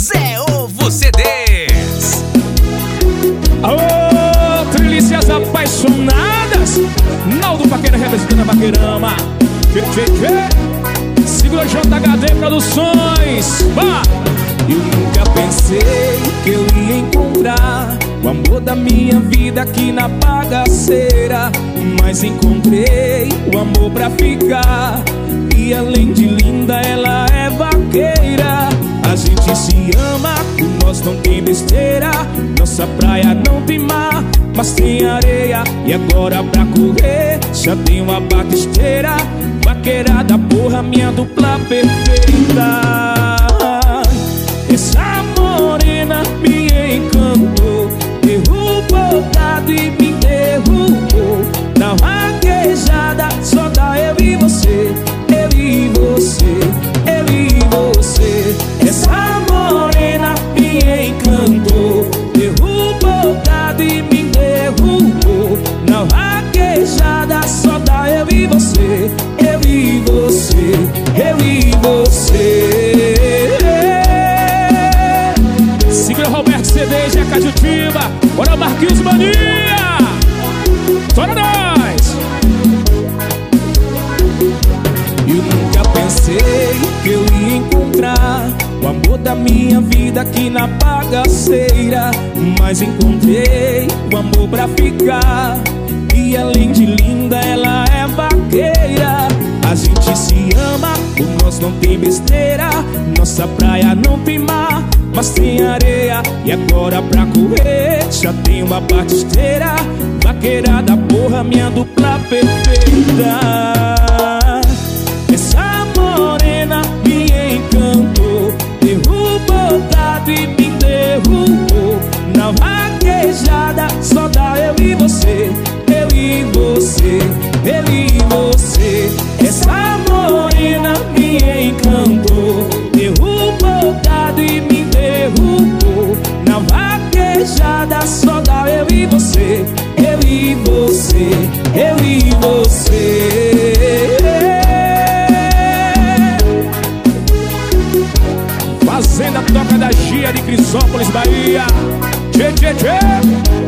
Zé Ovo CDs. Alô, trilícias apaixonadas, Naldo Paquera representando a Paquerama. Segura JHD Produções. Vá! Eu nunca pensei que eu ia encontrar o amor da minha vida aqui na bagaceira, mas encontrei o amor pra ficar. E além de linda, ela é vaqueira. A gente se ama, o nosso não tem besteira. Nossa praia não tem mar, mas tem areia. E agora pra correr, já tem uma batisteira. Vaqueira da porra, minha dupla perfeita. Essa morena me encantou, derrubou o gado e me derrubou. Na vaquejada só dá eu e você, eu e você, eu e você. Essa morena me encantou, derrubou o gado e me derrubou. Na vaquejada só dá eu e você, eu e você, eu e você. Segura Roberto CDs, Jeca Jutiba. Bora Marquinhos Mania. Bora nós. Eu nunca pensei que eu ia encontrar o amor da minha vida aqui na bagaceira, mas encontrei o amor pra ficar. E além de linda, ela é vaqueira. A gente se ama, o nosso não tem besteira. Nossa praia não tem mar, mas tem areia. E agora pra correr, já tem uma batisteira. Vaqueira da porra, minha dupla perfeita. Essa morena me encantou, derrubou o gado e me derrubou. Na vaquejada só dá eu e você, eu e você, eu e você. Essa morena me encantou, derrubou o gado e me derrubou. Na vaquejada só dá eu e você, eu e você, eu e você. Fazenda Toca da Gia de Crisópolis, Bahia. Tchê, tchê, tchê.